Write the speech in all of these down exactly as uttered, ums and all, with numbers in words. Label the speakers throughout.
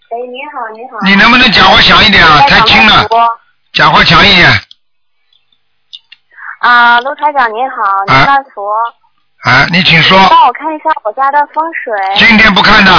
Speaker 1: 哎，你好，你好。
Speaker 2: 你能不能讲话响一点啊？太轻了。讲话强一点。
Speaker 1: 啊，卢台长您好，您大佛。
Speaker 2: 啊，你请说。
Speaker 1: 帮我看一下我家的风水。
Speaker 2: 今天不看的。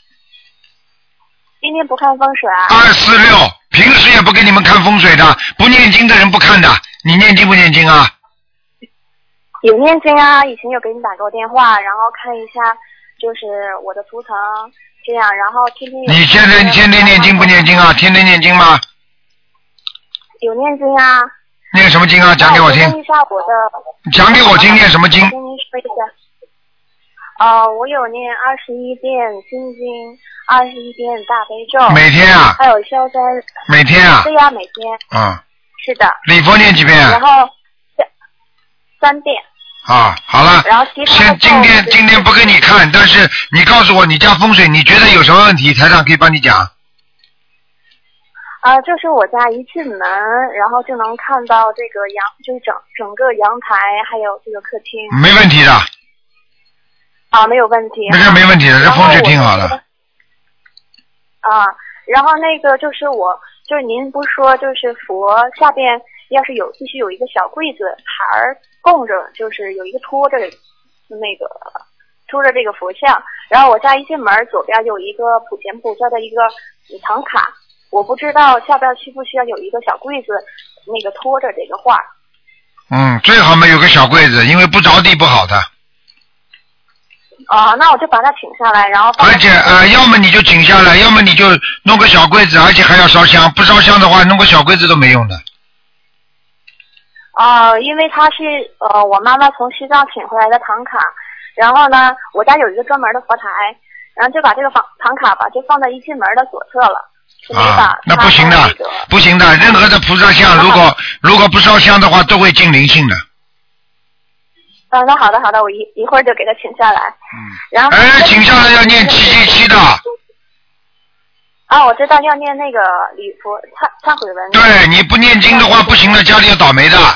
Speaker 1: 今天不看风水啊？
Speaker 2: 二四六，平时也不给你们看风水的，不念经的人不看的。你念经不念经啊？
Speaker 1: 有念经啊，以前有给你打过电话，然后看一下就是我的图腾这样，然后天天有。
Speaker 2: 你现在天天念经不念经啊？天天念经吗？
Speaker 1: 有念经啊。
Speaker 2: 念什么经啊？讲给我听。
Speaker 1: 问一下我的。
Speaker 2: 讲给我听，念什么经？
Speaker 1: 我跟您说一下。呃，我有念二十一遍心经，二十一遍大悲咒。
Speaker 2: 每天啊？
Speaker 1: 还有消灾。
Speaker 2: 每天啊？
Speaker 1: 对呀、啊，每天。
Speaker 2: 嗯。
Speaker 1: 是的。
Speaker 2: 礼佛念几遍啊？
Speaker 1: 然后三遍。
Speaker 2: 啊，好了。
Speaker 1: 然后其他
Speaker 2: 先今天今天不给你看，但是你告诉我你家风水，你觉得有什么问题？台长可以帮你讲。
Speaker 1: 啊、呃，就是我家一进门，然后就能看到这个阳，就是整整个阳台，还有这个客厅。
Speaker 2: 没问题的。
Speaker 1: 啊，没有问题。
Speaker 2: 那个没问题的，这风水挺好的。
Speaker 1: 啊，然后那个就是我，就是您不是说就是佛下边要是有必须有一个小柜子牌儿供着，就是有一个托着那个托着这个佛像，然后我家一进门左边有一个普贤菩萨的一个唐卡。我不知道下边需不需要有一个小柜子，那个托着这个画。
Speaker 2: 嗯，最好没有个小柜子，因为不着地不好的。
Speaker 1: 啊，那我就把它请下来，然后。
Speaker 2: 而且呃，要么你就请下来，要么你就弄个小柜子，而且还要烧香。不烧香的话，弄个小柜子都没用的。
Speaker 1: 啊、呃，因为它是呃我妈妈从西藏请回来的唐卡，然后呢，我家有一个专门的佛台，然后就把这个房唐卡吧，就放在一进门的左侧了。
Speaker 2: 啊，那不行的，不行的。任何的菩萨像，如果如果不烧香的话，都会进灵性的。
Speaker 1: 啊，那好的好的，我一一会儿就给他请下来。嗯。然后。
Speaker 2: 哎，请下来要念七七七的。
Speaker 1: 啊，我知道要念那个礼佛忏忏悔文。
Speaker 2: 对，你不念经的话不行的，家里要倒霉的。